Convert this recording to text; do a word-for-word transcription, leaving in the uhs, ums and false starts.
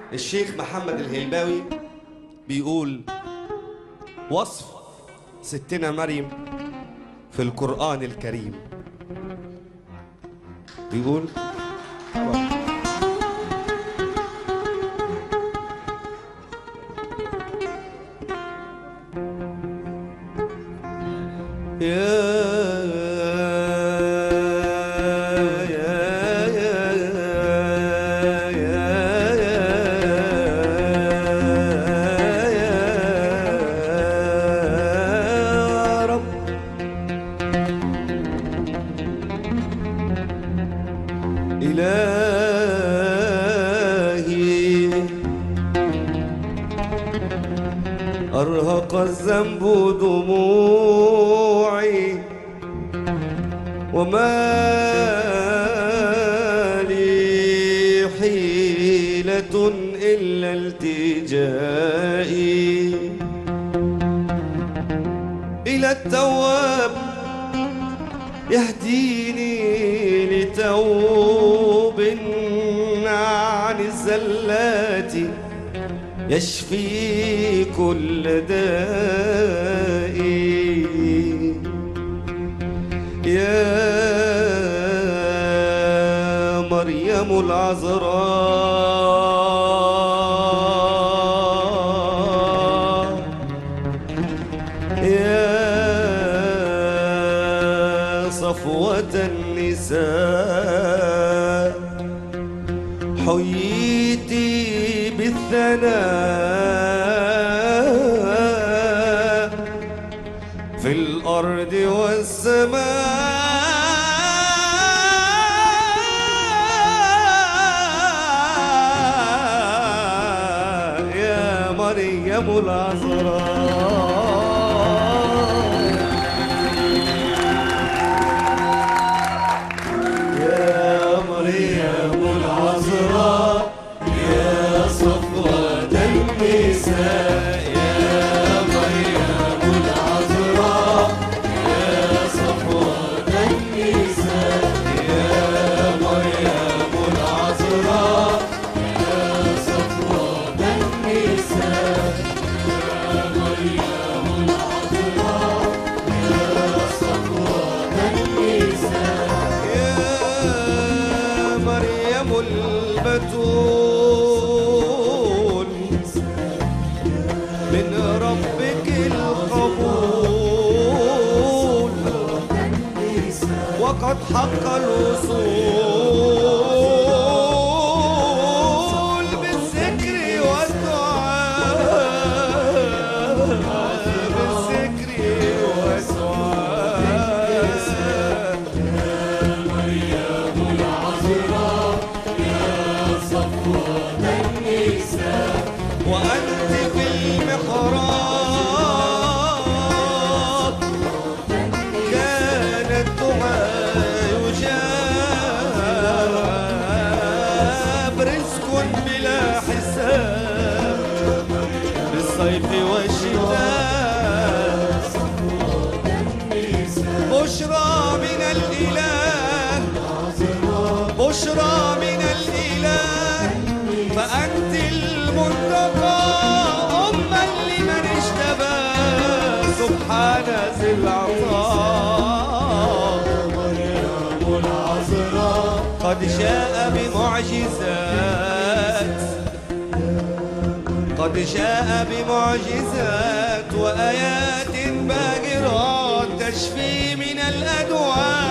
الشيخ محمد الهلباوي بيقول وصف ستنا مريم في القرآن الكريم. بيقول يا إلهي أرهق الذنب دموعي وما لي حيلة إلا التجائي إلى التواب يهديني لتوب عن الزلات يشفي كل داء. يا مريم العذراء يا صفوة النساء حييتي بالثناء في الأرض والسماء. يا مريم العذراء البتول من ربك القبول وقد حق الوصول بالذكر والدعاء بالذكر والدعاء. وأنت في المحراب كان الدعاء يجاب رزق بلا حساب بالصيف والشتاء بشرى من الإله بشرى من الإله فأنت المنتقى أما لمن اشتبى سبحان ذي العطاء. مريم العذراء قد جاء بمعجزات قد جاء بمعجزات وآيات باهرات تشفي من الأدواء.